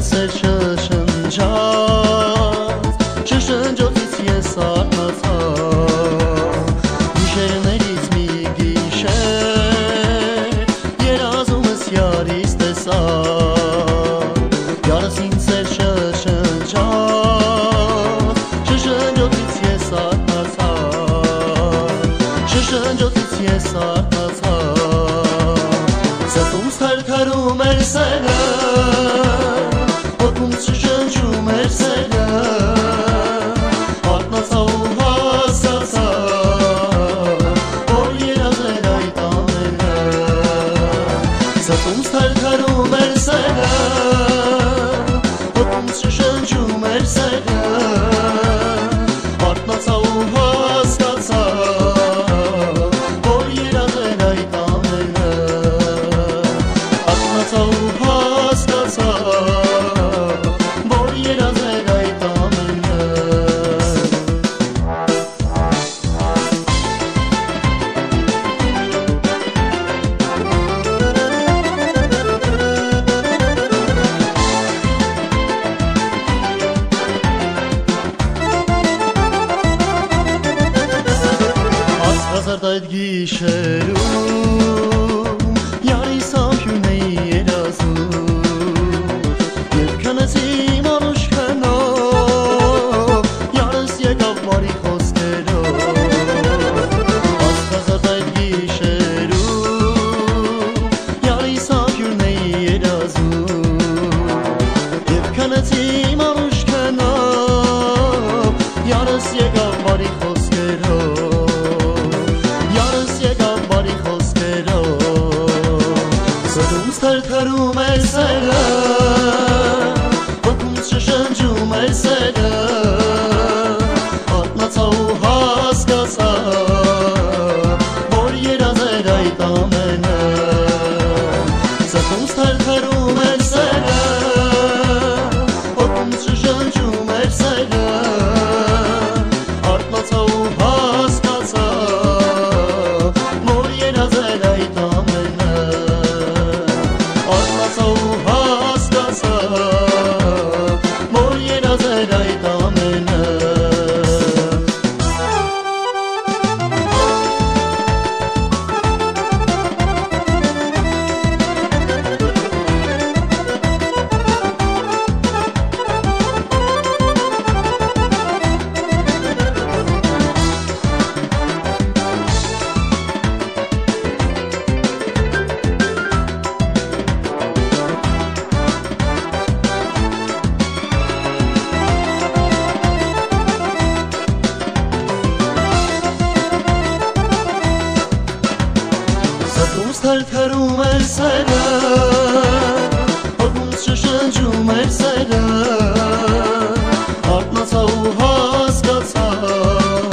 սեր շշնջաց, շշնջոցից ես արթնացա, գիշերներից մի գիշեր, երազումս յարիս տեսա, յարս ինձ սեր շշնջաց, շշնջոցից ես արթնացա, շշնջոցից ես արթնացա, սրտումս թրթրում էր սերը, ոտքումս շշնջում էր սերը, արթնացա ու հասկացա, որ երազ էր այդ ամենը, սրտումս թրթրում էր սերը, ոտքումս շշնջում էր սերը, արթնացա ու հասկացա, որ երազ էր այդ ամենը, արթնացա ու հասկացա, որ երազ էր այդ ամենը։ Ասկազարդ այդ գիշերում յարիս ամփյուրն էի երազում, և քնեցի իմ անուշ քնով, յարս եկավ բարի խոսքերով, ասկազարդ այդ գիշերում յարիս ամփյուրն էի երազում, և քնեցի իմ անուշ քնով, յարս եկավ բարի խոսքերով, սրտումս թրթրում էր սերը, ոտքումս շշնջում էր սերը, արթնացա ու հասկացա, որ երազ էր այդ ամենը, սրտումս թրթրում էր սերը, ոտքումս շշնջում էր սերը, արթնացա ու հասկացա, որ երազ էր այդ ամենը, արթնացա ու հասկացա, որ երազ էր այդ ամենը։ Սրտումս թրթրում էր սերը, ոտքումս շշնջում էր սերը, արթնացա ու հասկացա,